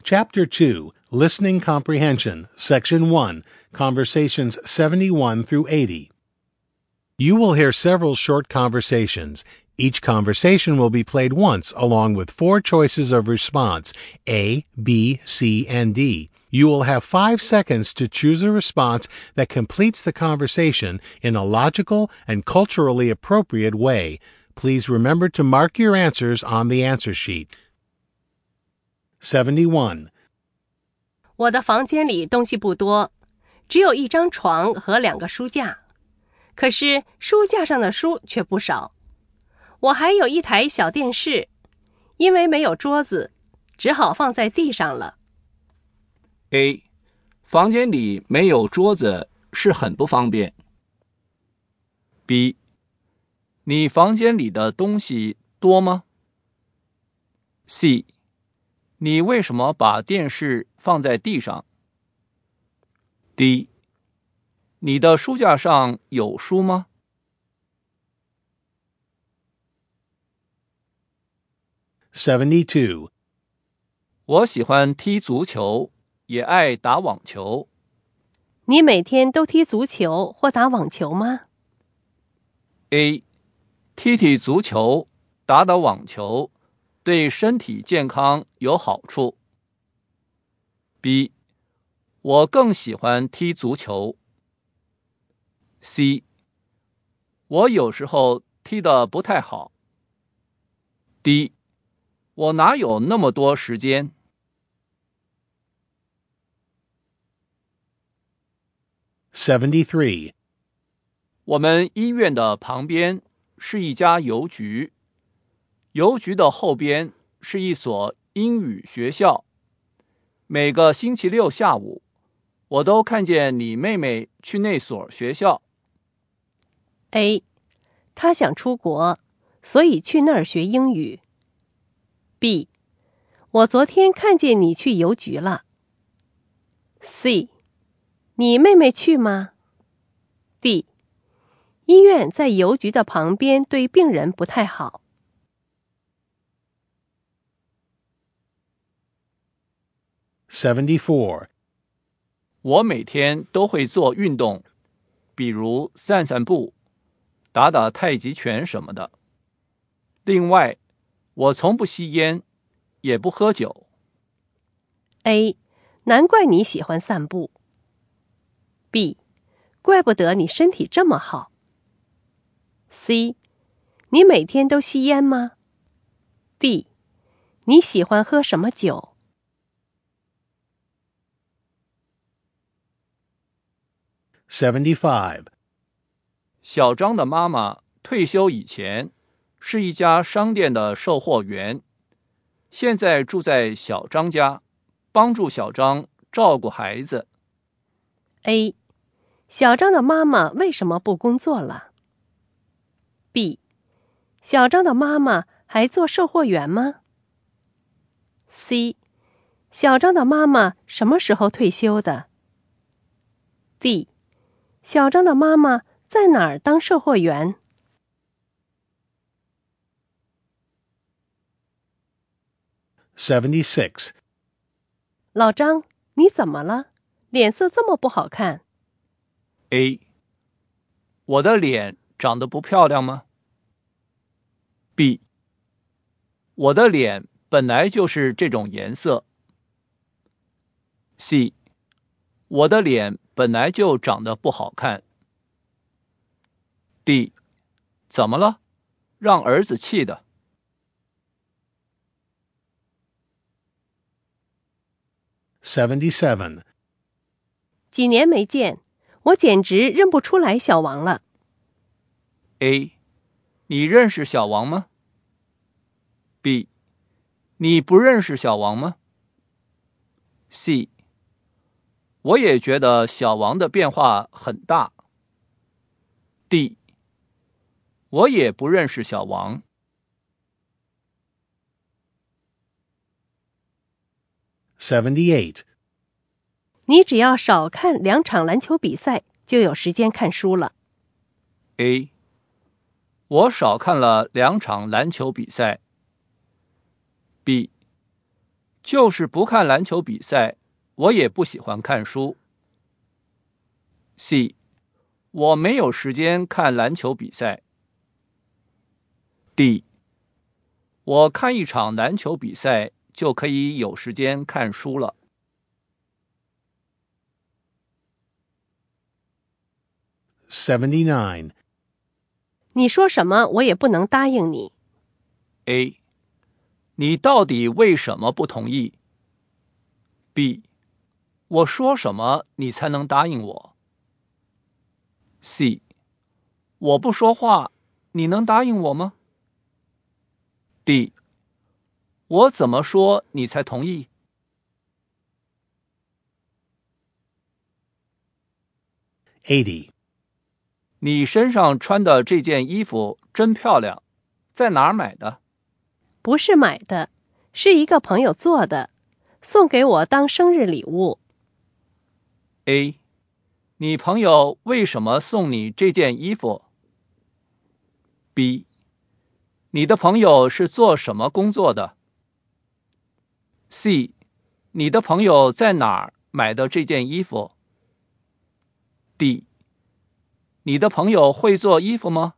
Chapter 2, Listening Comprehension, Section 1, Conversations 71 through 80. You will hear several short conversations. Each conversation will be played once along with 4 choices of response, A, B, C, and D. You will have 5 seconds to choose a response that completes the conversation in a logical and culturally appropriate way. Please remember to mark your answers on the answer sheet. 71. 我的房间里东西不多，只有一张床和2个书架。可是书架上的书却不少。我还有一台小电视，因为没有桌子，只好放在地上了。 A. 房间里没有桌子是很不方便。B. 你房间里的东西多吗？ C. 你为什么把电视放在地上？ D. 你的书架上有书吗 72. 我喜欢踢足球，也爱打网球。 你每天都踢足球或打网球吗？ A. 踢足球，打网球，对身体健康有好处。B. 我更喜欢踢足球。C. 我有时候踢得不太好。D. 我哪有那么多时间 73. 我们医院的旁边是一家邮局，邮局的后边是一所英语学校。每个星期六下午，我都看见你妹妹去那所学校。 A. 他想出国，所以去那儿学英语。B. 我昨天看见你去邮局了。C. 你妹妹去吗？ D. 医院在邮局的旁边，对病人不太好。 74. 我每天都会做运动，比如散步，打太极拳什么的。另外，我从不吸烟，也不喝酒。 A. 难怪你喜欢散步。B. 怪不得你身体这么好。C. 你每天都吸烟吗？ D. 你喜欢喝什么酒 75. 小张的妈妈退休以前是一家商店的售货员，现在住在小张家，帮助小张照顾孩子。 A. 小张的妈妈为什么不工作了？ B. 小张的妈妈还做售货员吗？ C. 小张的妈妈什么时候退休的？ D. 小张的妈妈在哪儿当售货员 76. 老张，你怎么了？脸色这么不好看。 A. 我的脸长得不漂亮吗？ B. 我的脸本来就是这种颜色。 C. 我的脸本来就长得不好看。 D. 怎么了？让儿子气的。 77. 几年没见，我简直认不出来小王了。 A. 你认识小王吗？ B. 你不认识小王吗？ C. 我也觉得小王的变化很大。 D. 我也不认识小王。 78. 你只要少看2场篮球比赛，就有时间看书了。 A. 我少看了2场篮球比赛。B. 就是不看篮球比赛，我也不喜欢看书。C. 我没有时间看篮球比赛。D. 我看一场篮球比赛就可以有时间看书了。 79. 你说什么我也不能答应你。 A. 你到底为什么不同意？ B. 我说什么你才能答应我？ C. 我不说话，你能答应我吗？ D. 我怎么说你才同意？ 80. 你身上穿的这件衣服真漂亮，在哪儿买的？ 不是买的，是一个朋友做的，送给我当生日礼物。 A. 你朋友为什么送你这件衣服？ B. 你的朋友是做什么工作的？ C. 你的朋友在哪儿买的这件衣服？ D. 你的朋友会做衣服吗？